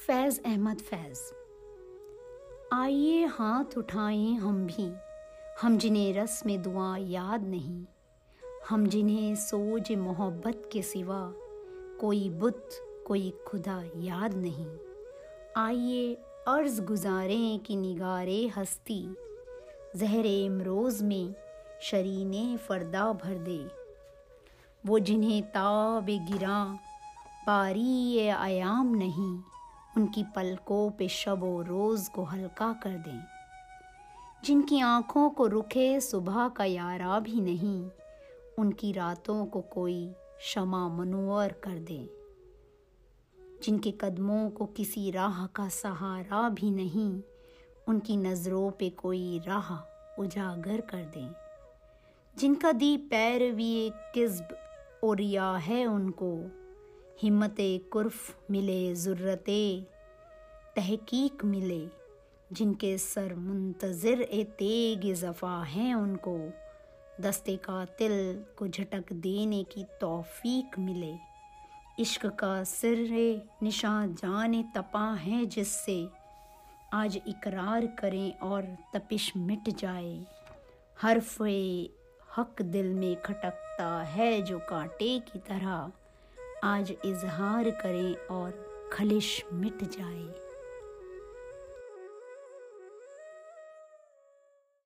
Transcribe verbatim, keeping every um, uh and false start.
फैज़ अहमद फैज़। आइए हाथ उठाएं हम भी, हम जिन्हें रस्म दुआ याद नहीं, हम जिन्हें सोज मोहब्बत के सिवा कोई बुत कोई खुदा याद नहीं। आइए अर्ज़ गुज़ारें कि निगारे हस्ती ज़हरे इमरोज़ में शरीने फ़रदा भर दे। वो जिन्हें ताब गिरां बारी आयाम नहीं, उनकी पलकों पे शब व रोज़ को हल्का कर दें। जिनकी आँखों को रुखे सुबह का यारा भी नहीं, उनकी रातों को कोई शमा मनोवर कर दें। जिनके कदमों को किसी राह का सहारा भी नहीं, उनकी नज़रों पे कोई राह उजागर कर दें। जिनका दी पैरवी किस्ब और रिया है उनको, हिम्मते कुर्फ मिले ज़ुर्रते तहकीक मिले। जिनके सर मुंतज़िर ए तेग ज़फ़ा हैं उनको, दस्ते कातिल को झटक देने की तौफ़ीक मिले। इश्क का सिर्रे निशां जाने तपा है जिससे, आज इकरार करें और तपिश मिट जाए। हर्फ़े हक दिल में खटकता है जो कांटे की तरह, आज इज़हार करें और खलिश मिट जाए।